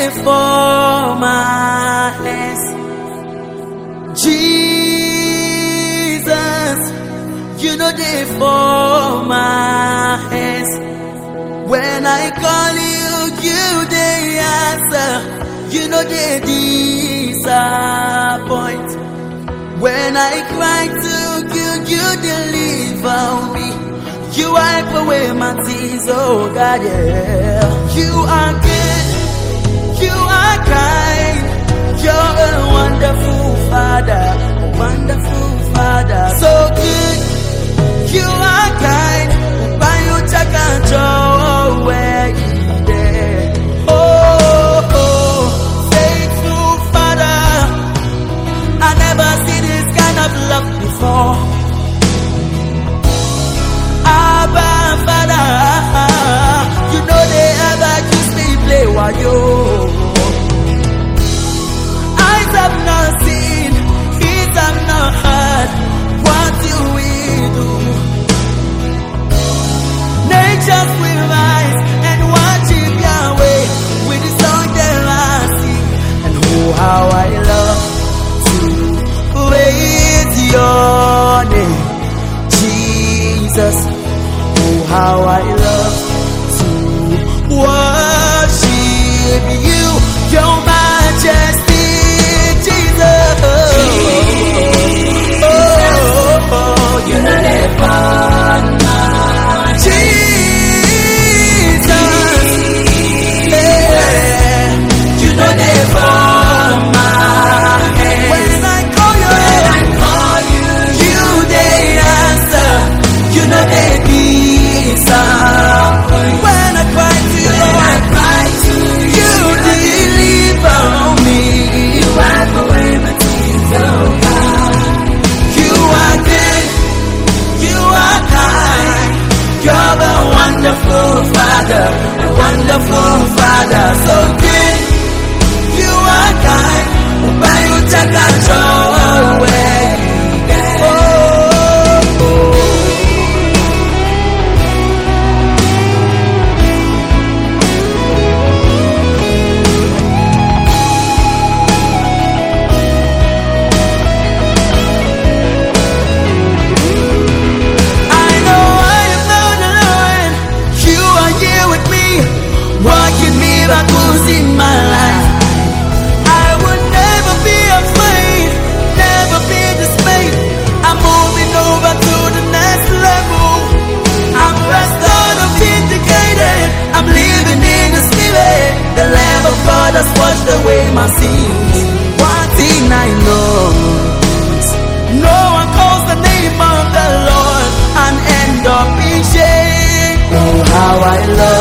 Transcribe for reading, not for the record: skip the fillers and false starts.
there for my hands. Jesus, you know there for my hands. When I call you they answer. You know they disappoint. When I cry to you deliver me. You wipe away my tears, oh God, yeah. You are good, you are kind. You're a wonderful Father, so good. You are kind, but you take control where you there. Oh, faithful Father, I never see this kind of love before. Abba Father, you know they ever kiss me play while you. Eyes have not seen, ears have not heard what you will do. Nature will rise and worship Yahweh with the song that I sing. And oh, how I love to praise your name, Jesus. Oh, how I love to worship you, your majesty, Jesus. Oh, you know that fun, Jesus. Yeah, you know that fun, when I call you, you they answer. You know they disappoint. When I cry to you, deliver me. You wipe away my tears, oh God. You are good, you are kind. You're the wonderful Father, so good. You are kind, but you take control away. In my life, I would never be afraid, never be dismayed. I'm moving over to the next level. I'm restored, I'm vindicated. I'm living in the spirit. The Lamb of God has washed away my sins. One thing I know, no one calls the name of the Lord and end up in shame. Oh, how I love